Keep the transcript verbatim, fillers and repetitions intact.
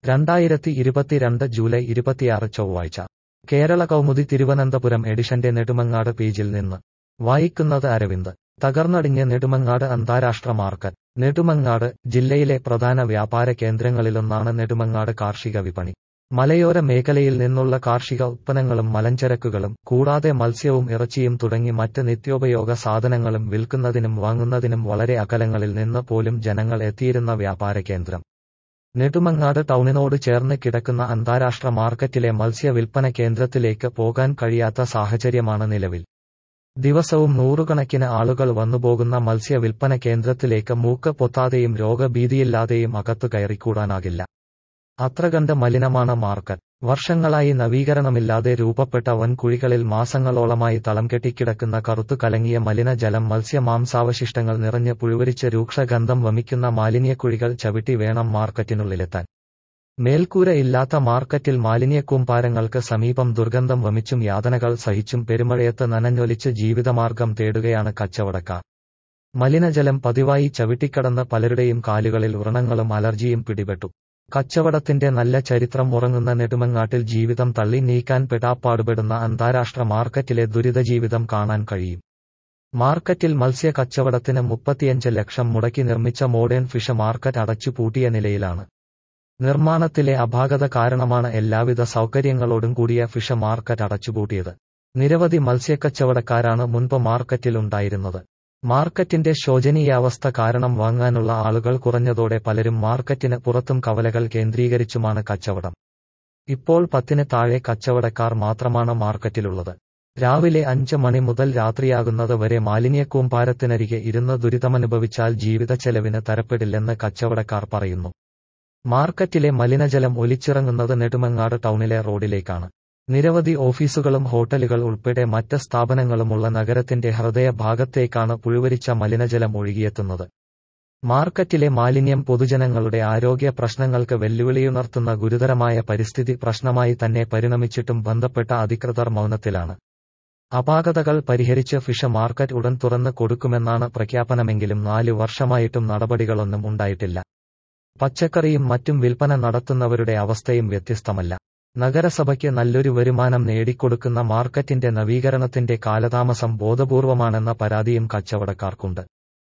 രണ്ടായിരത്തി ഇരുപത്തിരണ്ട് ജൂലൈ ഇരുപത്തിയാറ് ചൊവ്വാഴ്ച കേരള കൗമുദി തിരുവനന്തപുരം എഡിഷന്റെ നെടുമങ്ങാട് പേജിൽ നിന്ന് വായിക്കുന്നത് അരവിന്ദ്. തകർന്നടിഞ്ഞ് നെടുമങ്ങാട് അന്താരാഷ്ട്ര മാർക്കറ്റ്. നെടുമങ്ങാട് ജില്ലയിലെ പ്രധാന വ്യാപാര കേന്ദ്രങ്ങളിലൊന്നാണ് നെടുമങ്ങാട് കാർഷിക വിപണി. മലയോര മേഖലയിൽ നിന്നുള്ള കാർഷിക ഉത്പന്നങ്ങളും മലഞ്ചരക്കുകളും കൂടാതെ മത്സ്യവും ഇറച്ചിയും തുടങ്ങി മറ്റ് നിത്യോപയോഗ സാധനങ്ങളും വിൽക്കുന്നതിനും വാങ്ങുന്നതിനും വളരെ അകലങ്ങളിൽ നിന്ന് പോലും ജനങ്ങൾ എത്തിയിരുന്ന വ്യാപാര കേന്ദ്രം. നെടുമങ്ങാട് ടൗണിനോട് ചേർന്ന് കിടക്കുന്ന അന്താരാഷ്ട്ര മാർക്കറ്റിലെ മത്സ്യ വിൽപ്പന കേന്ദ്രത്തിലേക്ക് പോകാൻ കഴിയാത്ത സാഹചര്യമാണ് നിലവിൽ. ദിവസവും നൂറുകണക്കിന് ആളുകൾ വന്നുപോകുന്ന മത്സ്യ വിൽപ്പന കേന്ദ്രത്തിലേക്ക് മൂക്ക് പൊത്താതെയും രോഗഭീതിയില്ലാതെയും അകത്തു കയറിക്കൂടാനാകില്ല. അത്രകണ്ട് മലിനമാണ് മാർക്കറ്റ്. വർഷങ്ങളായി നവീകരണമില്ലാതെ രൂപപ്പെട്ട വൻകുഴികളിൽ മാസങ്ങളോളമായി തളം കെട്ടിക്കിടക്കുന്ന കറുത്തു കലങ്ങിയ മലിനജലം, മത്സ്യ മാംസാവശിഷ്ടങ്ങൾ നിറഞ്ഞ് പുഴുവരിച്ച് രൂക്ഷഗന്ധം വമിക്കുന്ന മാലിന്യക്കുഴികൾ ചവിട്ടി വേണം മാർക്കറ്റിനുള്ളിലെത്താൻ. മേൽക്കൂര ഇല്ലാത്ത മാർക്കറ്റിൽ മാലിന്യക്കൂമ്പാരങ്ങൾക്ക് സമീപം ദുർഗന്ധം വമിച്ചും യാതനകൾ സഹിച്ചും പെരുമഴയത്ത് നനഞ്ഞൊലിച്ച് ജീവിതമാർഗം തേടുകയാണ് കച്ചവടക്കാർ. മലിനജലം പതിവായി ചവിട്ടിക്കടന്ന് പലരുടെയും കാലുകളിൽ വ്രണങ്ങളും അലർജിയും പിടിപെട്ടു. കച്ചവടത്തിന്റെ നല്ല ചരിത്രം ഉറങ്ങുന്ന നെടുമങ്ങാട്ടിൽ ജീവിതം തള്ളി നീക്കാൻ പെടാപ്പാടുപെടുന്ന അന്താരാഷ്ട്ര മാർക്കറ്റിലെ ദുരിതജീവിതം കാണാൻ കഴിയും. മാർക്കറ്റിൽ മത്സ്യ കച്ചവടത്തിന് മുപ്പത്തിയഞ്ച് ലക്ഷം മുടക്കി നിർമ്മിച്ച മോഡേൺ ഫിഷ് മാർക്കറ്റ് അടച്ചുപൂട്ടിയ നിലയിലാണ്. നിർമ്മാണത്തിലെ അപാകത കാരണമാണ് എല്ലാവിധ സൗകര്യങ്ങളോടും കൂടിയ ഫിഷ് മാർക്കറ്റ് അടച്ചുപൂട്ടിയത്. നിരവധി മത്സ്യക്കച്ചവടക്കാരാണ് മുൻപ് മാർക്കറ്റിൽ ഉണ്ടായിരുന്നത്. മാർക്കറ്റിന്റെ ശോചനീയാവസ്ഥ കാരണം വാങ്ങാനുള്ള ആളുകൾ കുറഞ്ഞതോടെ പലരും മാർക്കറ്റിന് പുറത്തും കവലകൾ കേന്ദ്രീകരിച്ചുമാണ് കച്ചവടം. ഇപ്പോൾ പത്തിന് താഴെ കച്ചവടക്കാർ മാത്രമാണ് മാർക്കറ്റിലുള്ളത്. രാവിലെ അഞ്ച് മണി മുതൽ രാത്രിയാകുന്നത് വരെ മാലിന്യക്കൂമ്പാരത്തിനരികെ ഇരുന്ന് ദുരിതമനുഭവിച്ചാൽ ജീവിത ചെലവിന് തരപ്പെടില്ലെന്ന് കച്ചവടക്കാർ പറയുന്നു. മാർക്കറ്റിലെ മലിനജലം ഒലിച്ചിറങ്ങുന്നത് നെടുമങ്ങാട് ടൗണിലെ റോഡിലേക്കാണ്. നിരവധി ഓഫീസുകളും ഹോട്ടലുകൾ ഉൾപ്പെടെ മറ്റ് സ്ഥാപനങ്ങളുമുള്ള നഗരത്തിന്റെ ഹൃദയഭാഗത്തേക്കാണ് പുഴുവരിച്ച മലിനജലം ഒഴുകിയെത്തുന്നത്. മാർക്കറ്റിലെ മാലിന്യം പൊതുജനങ്ങളുടെ ആരോഗ്യ പ്രശ്നങ്ങൾക്ക് വെല്ലുവിളിയുണർത്തുന്ന ഗുരുതരമായ പരിസ്ഥിതി പ്രശ്നമായി തന്നെ പരിണമിച്ചിട്ടും ബന്ധപ്പെട്ട അധികൃതർ മൗനത്തിലാണ്. അപാകതകൾ പരിഹരിച്ച് ഫിഷ് മാർക്കറ്റ് ഉടൻ തുറന്ന് കൊടുക്കുമെന്നാണ് പ്രഖ്യാപനമെങ്കിലും നാല് വർഷമായിട്ടും നടപടികളൊന്നും ഉണ്ടായിട്ടില്ല. പച്ചക്കറിയും മറ്റും വിൽപ്പന നടത്തുന്നവരുടെ അവസ്ഥയും വ്യത്യസ്തമല്ല. നഗരസഭയ്ക്ക് നല്ലൊരു വരുമാനം നേടിക്കൊടുക്കുന്ന മാർക്കറ്റിന്റെ നവീകരണത്തിന്റെ കാലതാമസം ബോധപൂർവമാണെന്ന പരാതിയും കച്ചവടക്കാർക്കുണ്ട്.